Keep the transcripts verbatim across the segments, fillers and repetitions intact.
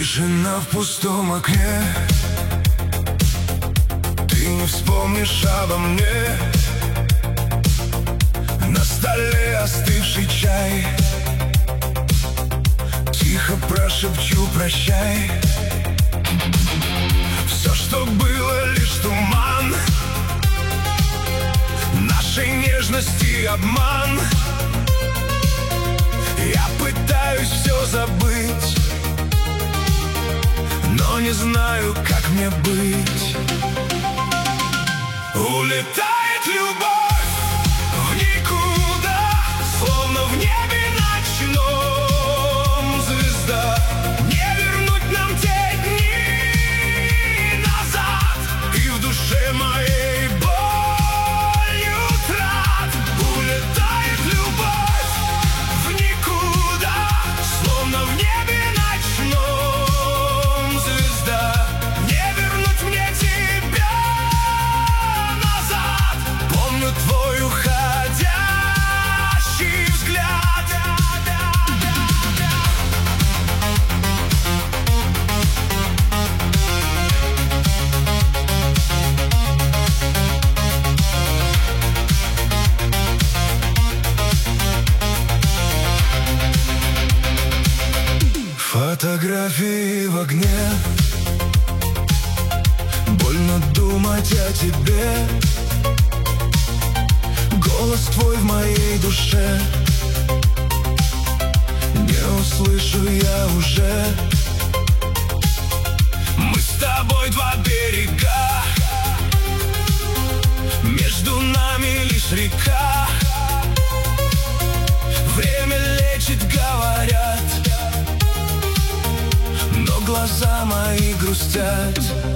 Тишина в пустом окне. Ты не вспомнишь обо мне. На столе остывший чай. Тихо прошепчу прощай. Все, что было, лишь туман нашей нежности, обман. Я пытаюсь все забыть, но не знаю, как мне быть. Улетает любовь в никуда, словно в небе ночном звезда. Не вернуть нам те дни назад, и в душе моей болью трат. Улетает любовь в никуда, словно в небе ночном звезда. Не вернуть мне тебя назад. Помню твой уходящий взгляд. Фотографии в огне. Больно думать о тебе. Голос твой в моей душе не услышу я уже. Мы с тобой два берега, между нами лишь река. Время лечит, говорят, но глаза мои грустят.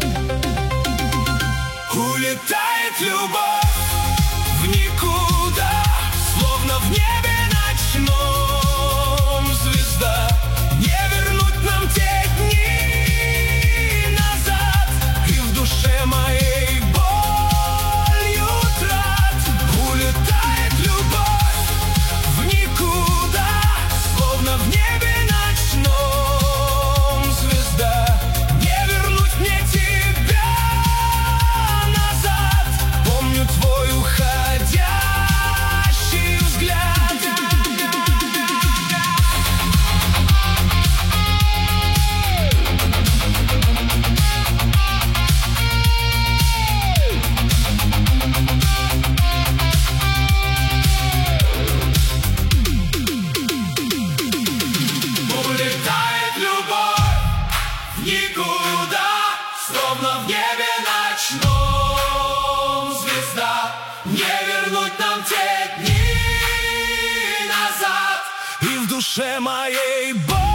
Улетает любовь в никуда, словно в небе ночном звезда. Не вернуть нам те дни назад, и в душе моей болью трат. Улетает любовь в никуда, словно в небе ночном звезда. Не вернуть мне тебя назад. Помню твой уходящий взгляд. Улетает любовь в никуда, словно в небе ночном звезда. Не вернуть нам те дни назад, и в душе моей боль